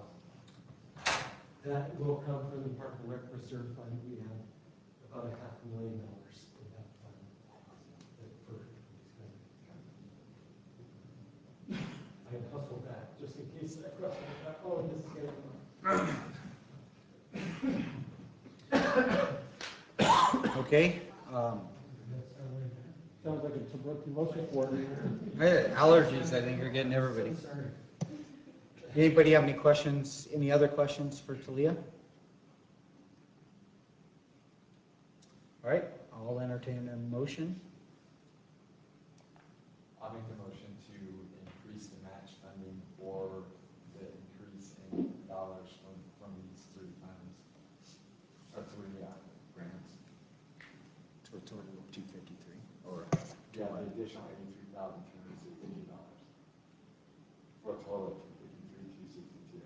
That will come from the Park and Rec Reserve Fund. We have about a half a million dollars in that fund. that for- I hustled that just in case I rustled that. Oh, this is getting. Okay, um, Sounds like a tuberculosis ward. eh, allergies, I think, are getting everybody. Anybody have any questions, any other questions for Talia? All right, I'll entertain a motion. I'll make the motion to increase the match funding for the increase in dollars from, from these three funds, or three uh, grants. To a total of two fifty-three, or? Yeah, the additional eighty-three thousand two hundred sixty-two dollars. For a total of two fifty-three, two sixty-two.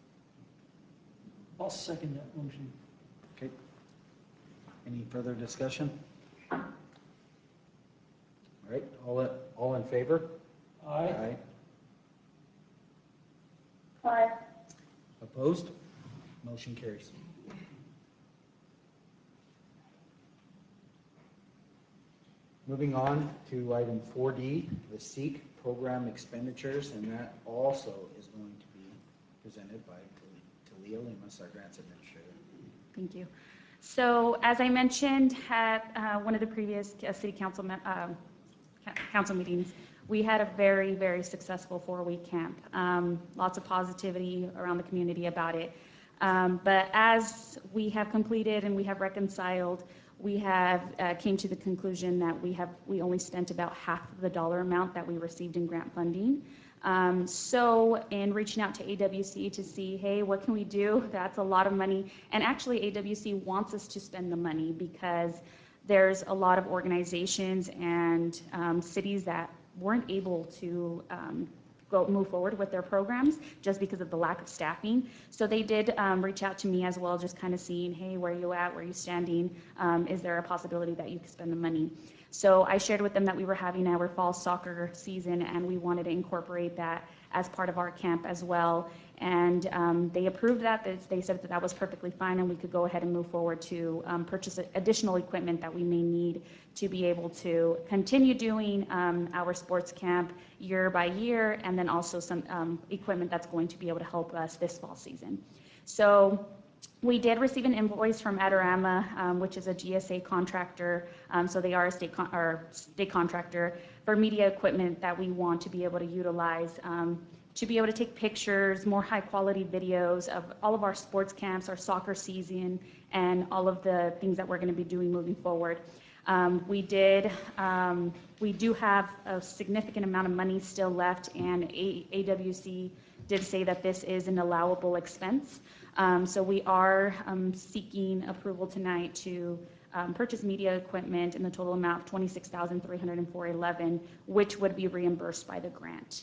I'll second that motion. Okay. Any further discussion? All right, all, all in favor? Aye. Aye. Opposed? Motion carries. Moving on to item four D, the SEEK program expenditures, and that also is going to be presented by Talia Lemus, our grants administrator. Thank you. So as I mentioned at uh, one of the previous uh, city council, me- um, ca- council meetings, we had a very, very successful four-week camp. Um, Lots of positivity around the community about it. Um, But as we have completed and we have reconciled, we have, uh, came to the conclusion that we have, we only spent about half of the dollar amount that we received in grant funding. Um, so in reaching out to A W C to see, hey, what can we do? That's a lot of money. And actually A W C wants us to spend the money because there's a lot of organizations and um, cities that weren't able to um, go move forward with their programs just because of the lack of staffing. So they did um, reach out to me as well, just kind of seeing, hey, where are you at? Where are you standing? Um, is there a possibility that you could spend the money? So I shared with them that we were having our fall soccer season and we wanted to incorporate that as part of our camp as well. And um, they approved that. They- They said that that was perfectly fine and we could go ahead and move forward to um, purchase additional equipment that we may need to be able to continue doing um, our sports camp year by year, and then also some um, equipment that's going to be able to help us this fall season. So we did receive an invoice from Adorama, um, which is a G S A contractor. Um, so they are a state, con- or state contractor for media equipment that we want to be able to utilize um, to be able to take pictures, more high quality videos of all of our sports camps, our soccer season, and all of the things that we're going to be doing moving forward. Um, we did, um, we do have a significant amount of money still left, and A- AWC did say that this is an allowable expense. Um, so we are um, seeking approval tonight to um, purchase media equipment in the total amount of twenty-six thousand three hundred four dollars and eleven cents, which would be reimbursed by the grant.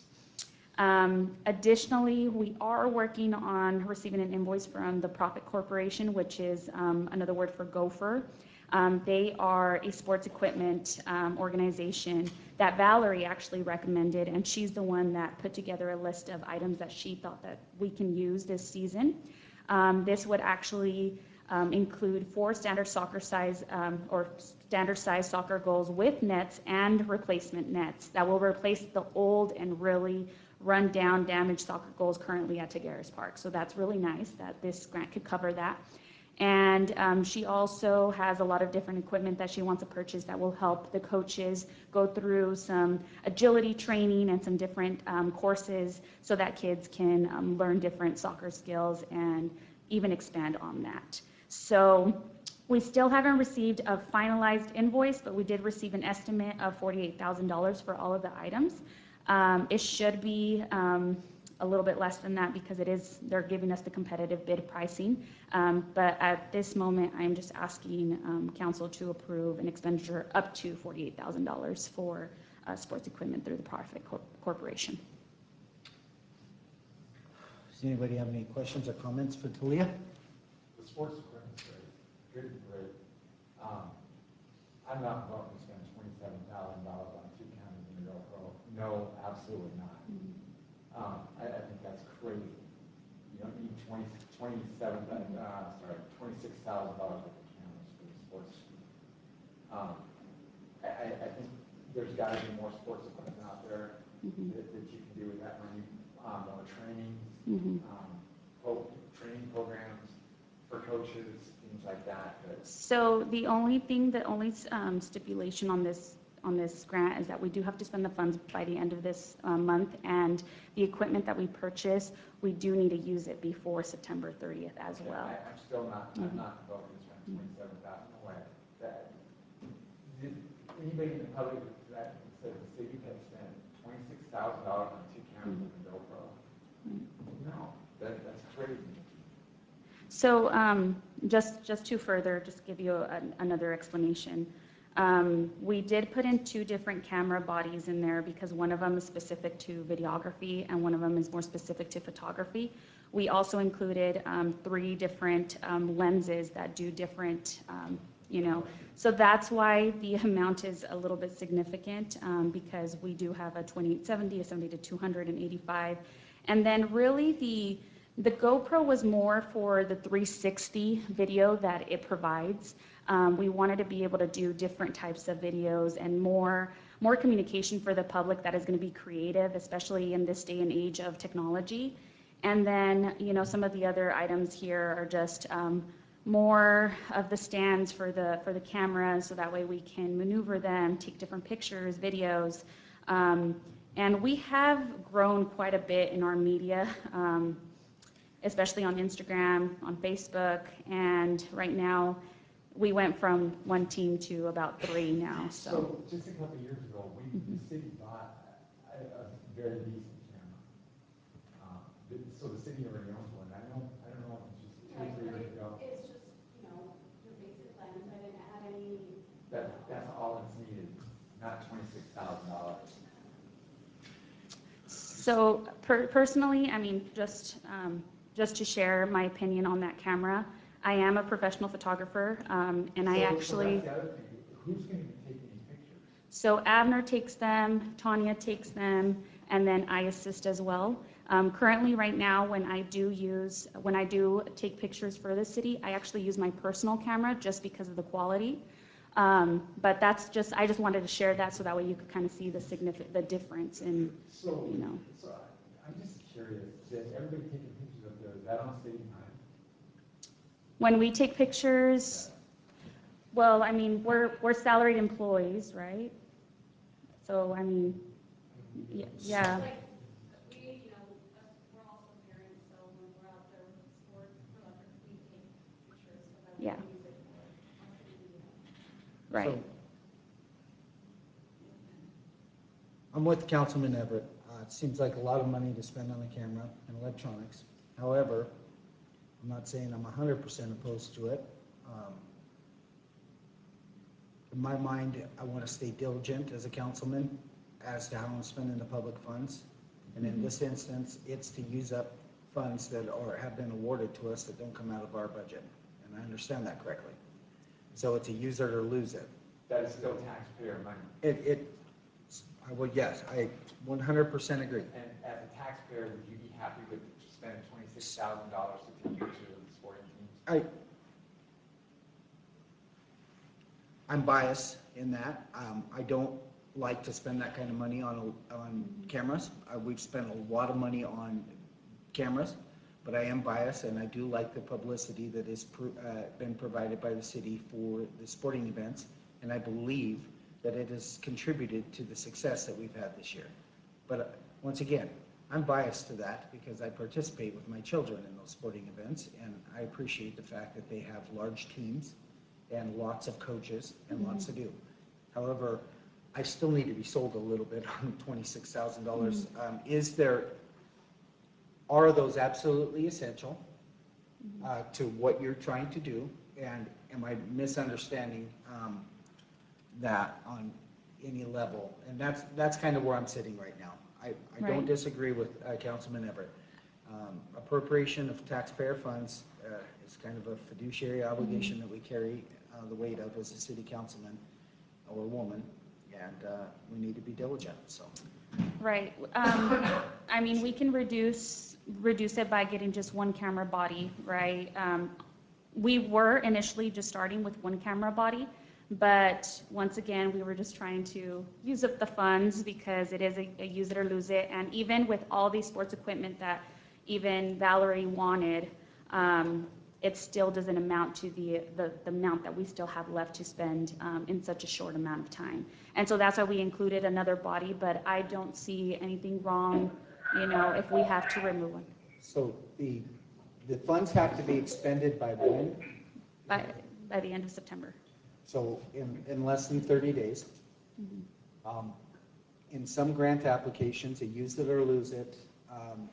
Um, additionally, we are working on receiving an invoice from the Profit Corporation, which is um, another word for Gopher. Um, they are a sports equipment um, organization that Valerie actually recommended, and she's the one that put together a list of items that she thought that we can use this season. Um, this would actually um, include four standard soccer size um, or standard size soccer goals with nets and replacement nets that will replace the old and really run down damaged soccer goals currently at Tigueres Park. So that's really nice that this grant could cover that. And um, she also has a lot of different equipment that she wants to purchase that will help the coaches go through some agility training and some different um, courses so that kids can um, learn different soccer skills and even expand on that. So we still haven't received a finalized invoice, but we did receive an estimate of forty-eight thousand dollars for all of the items. Um, it should be um, a little bit less than that because it is, they're giving us the competitive bid pricing. Um, but at this moment, I am just asking um, council to approve an expenditure up to forty-eight thousand dollars for uh, sports equipment through the Profit Corp- Corporation. Does anybody have any questions or comments for Talia? The sports equipment's great, good and great. Um, I'm not going to spend twenty-seven thousand dollars on two counties in the Pro. No, absolutely not. Um, I, I think that's crazy. You don't need twenty, twenty-seven, uh, sorry, twenty-six thousand dollars worth of cameras for the sports. Um, I, I, I think there's gotta be more sports equipment out there Mhm. that, that you can do with that money, um, more training, Mhm. um, pro, training programs for coaches, things like that, but So the only thing, the only um, stipulation on this, on this grant is that we do have to spend the funds by the end of this uh, month, and the equipment that we purchase, we do need to use it before September thirtieth as okay, well. I, I'm still not, Mhm. I'm not voting to spend twenty-seven thousand away. That, did anybody in the public that said the city had spent twenty-six thousand dollars on two cameras and a GoPro? No, that, that's crazy. So um, just, just to further, just give you a- another explanation. Um, We did put in two different camera bodies in there because one of them is specific to videography and one of them is more specific to photography. We also included um, three different um, lenses that do different, um, you know, so that's why the amount is a little bit significant, um, because we do have a twenty-eight seventy, a seventy to two hundred and eighty-five. And then really the, the GoPro was more for the three sixty video that it provides. Um, we wanted to be able to do different types of videos and more, more communication for the public that is going to be creative, especially in this day and age of technology. And then, you know, some of the other items here are just um, more of the stands for the, for the cameras, so that way we can maneuver them, take different pictures, videos. Um, and we have grown quite a bit in our media. Um, especially on Instagram, on Facebook, and right now, we went from one team to about three now, so. So just a couple of years ago, we, the city bought a, a very decent camera. Um, the- So the city already owns one. I don't, I don't know, if it's just two or three years ago. It's just, you know, your basic lens, I didn't add any. That, that's all that's needed, not twenty-six thousand dollars. So per- personally, I mean, just, um, just to share my opinion on that camera, I am a professional photographer, um, and I actually, So that's the other thing, who's gonna be taking these pictures? so Abner takes them, Tanya takes them, and then I assist as well. Um, currently, right now, when I do use, when I do take pictures for the city, I actually use my personal camera just because of the quality. Um, but that's just, I just wanted to share that so that way you could kind of see the significant, the difference in, So, you know. so I- I'm just curious, that everybody taking pictures up there, is that on city time? When we take pictures, well, I mean, we're, we're salaried employees, right? So, I mean, y- yeah. Like, we, you know, us, we're also parents, so when we're out there with sports, we're like, we take pictures so that we Yeah. can use it for our city media. Right. So, I'm with Councilman Everett. Uh, It seems like a lot of money to spend on a camera and electronics. However, I'm not saying I'm hundred percent opposed to it. Um, In my mind, I want to stay diligent as a councilman as to how I'm spending the public funds. And in this instance, it's to use up funds that are, have been awarded to us that don't come out of our budget. And I understand that correctly. So it's a use it or lose it. That is still taxpayer money. It, it, I would, yes, I one hundred percent agree. And as a taxpayer, would you be happy with spending twenty-six thousand dollars to take pictures of the sporting teams? I, I'm biased in that. Um, I don't like to spend that kind of money on, on cameras. Uh, we've spent a lot of money on cameras, but I am biased and I do like the publicity that has pro- uh, been provided by the city for the sporting events. And I believe that it has contributed to the success that we've had this year. But uh, once again, I'm biased to that because I participate with my children in those sporting events, and I appreciate the fact that they have large teams and lots of coaches and lots to do. However, I still need to be sold a little bit on twenty-six thousand dollars. Um, is there, are those absolutely essential uh, to what you're trying to do? And am I misunderstanding um, that on any level? And that's, that's kind of where I'm sitting right now. I, I don't Right. disagree with uh, Councilman Everett. Um, Appropriation of taxpayer funds uh, is kind of a fiduciary obligation that we carry uh, the weight of as a city councilman or woman, and uh, we need to be diligent, so. Right. Um, I mean, we can reduce, reduce it by getting just one camera body, right? Um, we were initially just starting with one camera body, but once again, we were just trying to use up the funds because it is a, a use it or lose it. And even with all the sports equipment that even Valerie wanted, um, it still doesn't amount to the, the, the amount that we still have left to spend um, in such a short amount of time. And so that's why we included another body, but I don't see anything wrong, you know, if we have to remove one. So the, the funds have to be expended by when? By, by the end of September. So in, in less than thirty days. Mhm. Um, In some grant applications, a use it or lose it um,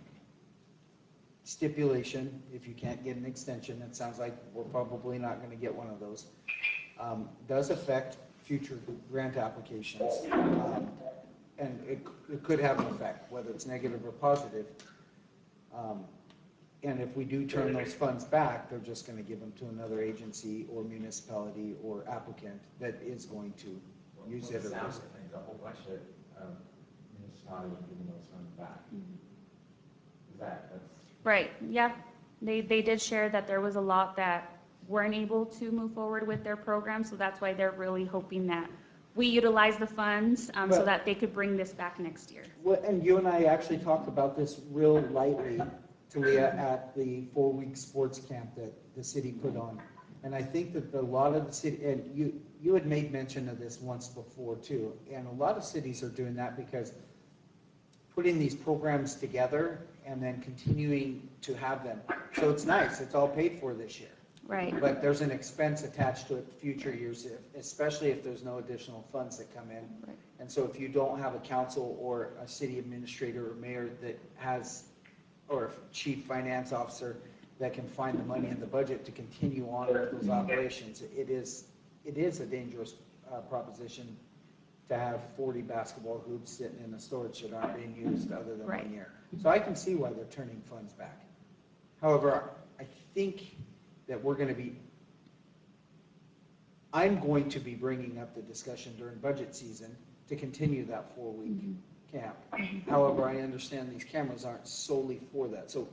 stipulation, if you can't get an extension, it sounds like we're probably not going to get one of those, um, does affect future grant applications. Um, And it, it could have an effect, whether it's negative or positive. Um, And if we do turn those funds back, they're just going to give them to another agency or municipality or applicant that is going to use it or Sounds lose it. like a whole bunch of um, municipalities are giving those funds back. Is that, that's, Right, yeah. They, they did share that there was a lot that weren't able to move forward with their program, so that's why they're really hoping that we utilize the funds um, so Well- that they could bring this back next year. Well, and you and I actually talked about this real lightly, Talia, at the four-week sports camp that the city put on. And I think that a lot of the city, and you, you had made mention of this once before too, and a lot of cities are doing that because putting these programs together and then continuing to have them. So it's nice, it's all paid for this year. Right, But there's an expense attached to it future years, if- especially if there's no additional funds that come in. right. And so if you don't have a council or a city administrator or mayor that has, or a chief finance officer that can find the money in the budget to continue on with those operations, it is, it is a dangerous uh, proposition to have forty basketball hoops sitting in a storage that aren't being used other than Right. one year. So I can see why they're turning funds back. However, I think that we're going to be, I'm going to be bringing up the discussion during budget season to continue that four-week Mhm. camp. However, I understand these cameras aren't solely for that. So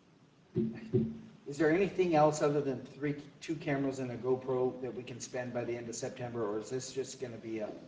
is there anything else other than three, two cameras and a GoPro that we can spend by the end of September, or is this just going to be a,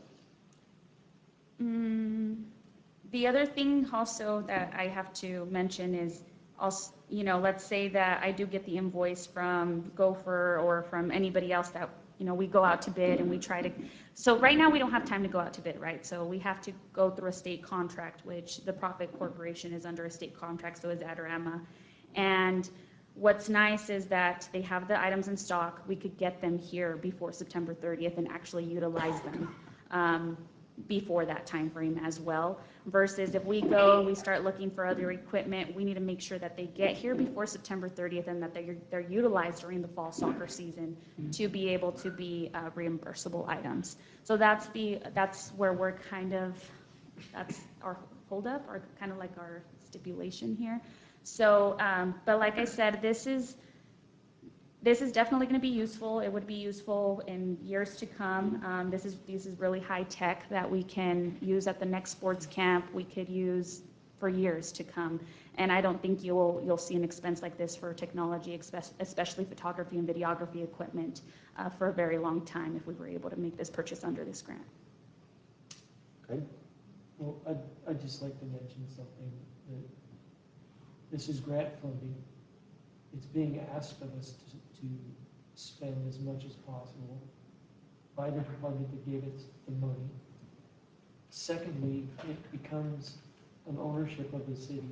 Mm, The other thing also that I have to mention is also, you know, let's say that I do get the invoice from Gopher or from anybody else that, you know, we go out to bid and we try to, so right now we don't have time to go out to bid, right? So we have to go through a state contract, which the Profit Corporation is under a state contract, so is Adorama. And what's nice is that they have the items in stock. We could get them here before September thirtieth and actually utilize them. Um, before that time frame as well, versus if we go and we start looking for other equipment, we need to make sure that they get here before September thirtieth and that they're, they're utilized during the fall soccer season to be able to be uh, reimbursable items. So that's the, that's where we're kind of, that's our holdup, or kind of like our stipulation here. So, um, but like I said, this is, This is definitely going to be useful. It would be useful in years to come. Um, this is this is really high tech that we can use at the next sports camp. We could use for years to come. And I don't think you'll you'll see an expense like this for technology, especially photography and videography equipment, uh, for a very long time if we were able to make this purchase under this grant. okay? Well, I'd, I'd just like to mention something, that this is grant funding. It's being asked of us to, to spend as much as possible by the department that gave us the money. Secondly, it becomes an ownership of the city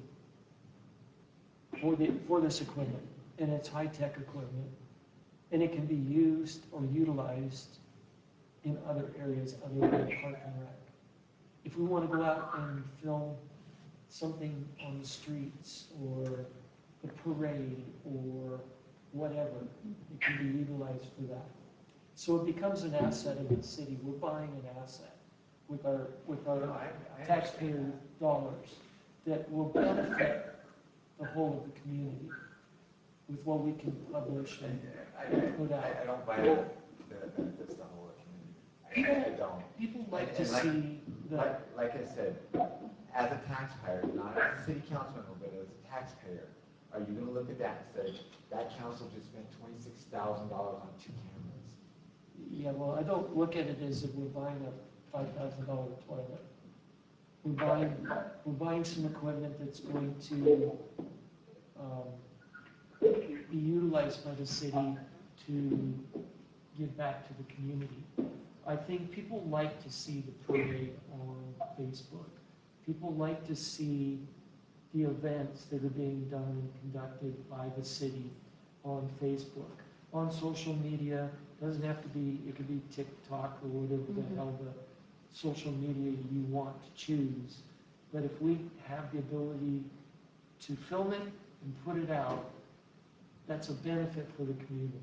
for the, for this equipment, and it's high-tech equipment, and it can be used or utilized in other areas other than park and rec. If we want to go out and film something on the streets or the parade or whatever, it can be utilized for that. So it becomes an asset of the city. We're buying an asset with our, with our No, I- I taxpayer dollars that will benefit the whole of the community with what we can publish and I, and put I, out. I don't buy that, that it benefits the whole community. I, I don't. People like And- to and like- see Like, that, like I said, as a taxpayer, not as a city council member, but as a taxpayer, are you gonna look at that and say, that council just spent twenty-six thousand dollars on two cameras? Yeah, well, I don't look at it as if we're buying a five thousand dollar toilet. We're buying, we're buying some equipment that's going to, um, be utilized by the city to give back to the community. I think people like to see the parade on Facebook. People like to see the events that are being done and conducted by the city on Facebook. On social media, doesn't have to be, it could be TikTok or whatever the hell the social media you want to choose. But if we have the ability to film it and put it out, that's a benefit for the community.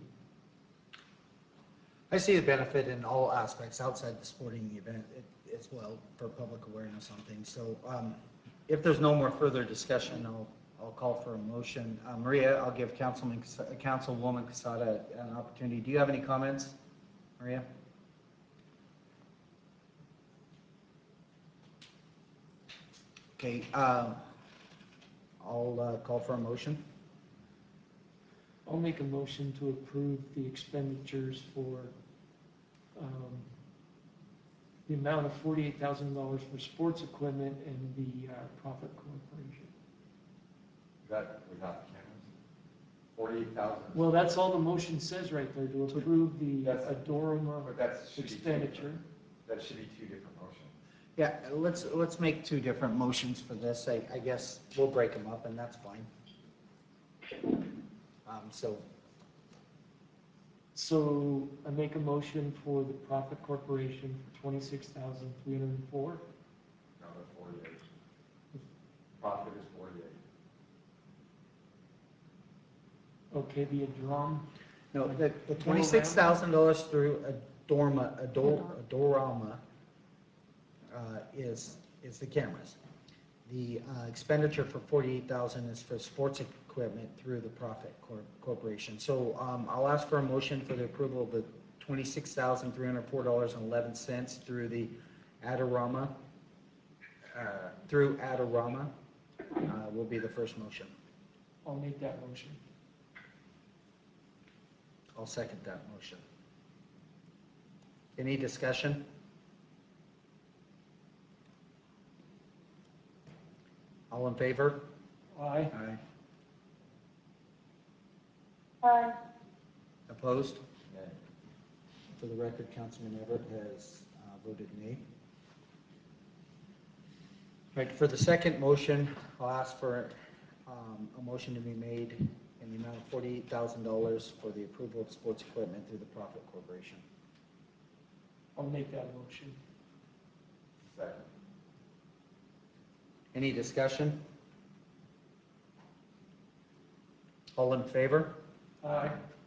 I see the benefit in all aspects outside the sporting event it- as well for public awareness on things. So um, if there's no more further discussion, I'll, I'll call for a motion. Uh, Maria, I'll give Councilman, Cas- Councilwoman Quesada an opportunity. Do you have any comments, Maria? Okay, um, I'll uh, call for a motion. I'll make a motion to approve the expenditures for um, the amount of forty-eight thousand dollars for sports equipment and the uh, Profit Corporation. Is that without the cameras? Forty-eight thousand? Well, that's all the motion says right there, to approve the That's- Adorama But that should be two expenditure. different- That should be two different motions. Yeah, let's, let's make two different motions for this. I, I guess we'll break them up and that's fine. Um, so, So I make a motion for the Profit Corporation for twenty-six thousand three hundred and four. No, that's forty-eight. Profit is forty-eight. Okay, the Adram, no, the, the twenty-six thousand dollars through Adorma, Ador, Adorama, uh, is, is the cameras. The uh, expenditure for forty-eight thousand is for sports equipment through the Profit Cor- Corporation. So, um, I'll ask for a motion for the approval of the twenty-six thousand three hundred four dollars and eleven cents through the Adorama, uh, through Adorama, uh, will be the first motion. I'll make that motion. I'll second that motion. Any discussion? All in favor? Aye. Aye. Aye. Opposed? Nay. For the record, Councilman Everett has uh, voted nay. Right, for the second motion, I'll ask for um, a motion to be made in the amount of forty-eight thousand dollars for the approval of sports equipment through the Profit Corporation. I'll make that motion. Second. Any discussion? All in favor? Aye.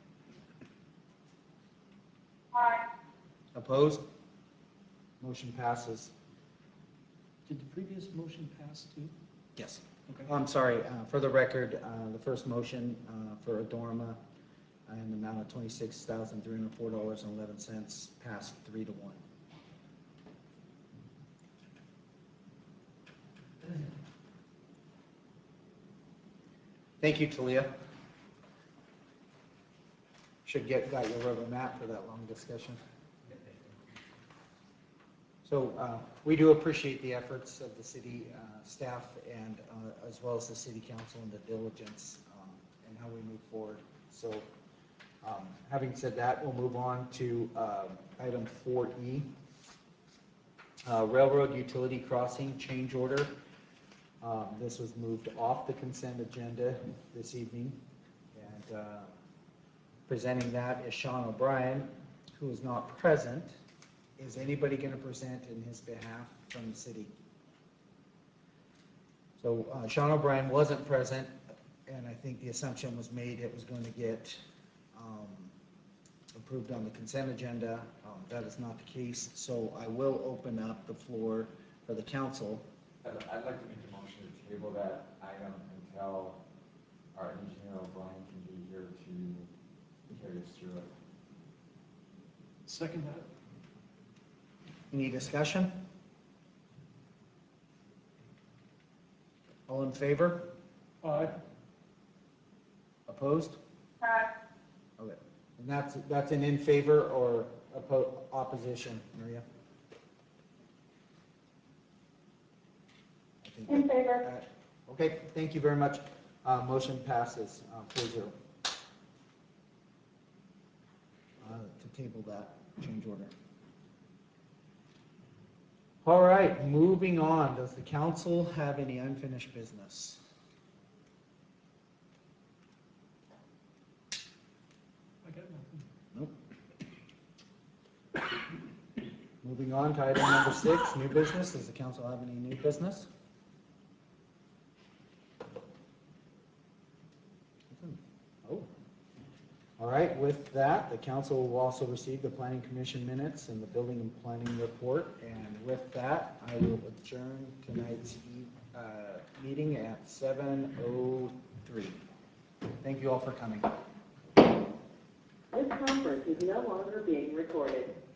Aye. Opposed? Motion passes. Did the previous motion pass too? Yes. Okay. I'm sorry, uh, for the record, uh, the first motion uh, for Adorma and the amount of twenty-six thousand three hundred four dollars and eleven cents passed three to one. Thank you, Talia. Should get, got your rubber mat for that long discussion. So uh, we do appreciate the efforts of the city uh, staff and uh, as well as the city council and the diligence um, and how we move forward. So um, having said that, we'll move on to uh, item four E. Uh, Railroad utility crossing change order. Um, This was moved off the consent agenda this evening. And uh, presenting that is Sean O'Brien, who is not present. Is anybody going to present in his behalf from the city? So uh, Sean O'Brien wasn't present, and I think the assumption was made it was going to get um, approved on the consent agenda. Um, That is not the case, so I will open up the floor for the council. I'd, I'd like to make a motion to table that item until our engineer O'Brien can be here to carry us through it. Second that. Any discussion? All in favor? Aye. Opposed? Uh, Okay. And that's, that's an in favor or oppo, opposition, Maria? I think in that- favor. uh, Okay, thank you very much. Uh, motion passes, uh, four zero. Uh, to table that change order. All right, moving on. Does the council have any unfinished business? I got nothing. Nope. Moving on to item number six, new business. Does the council have any new business? Oh. All right, with that, the council will also receive the planning commission minutes and the building and planning report. And with that, I will adjourn tonight's e- uh, meeting at seven oh three. Thank you all for coming. This conference is no longer being recorded.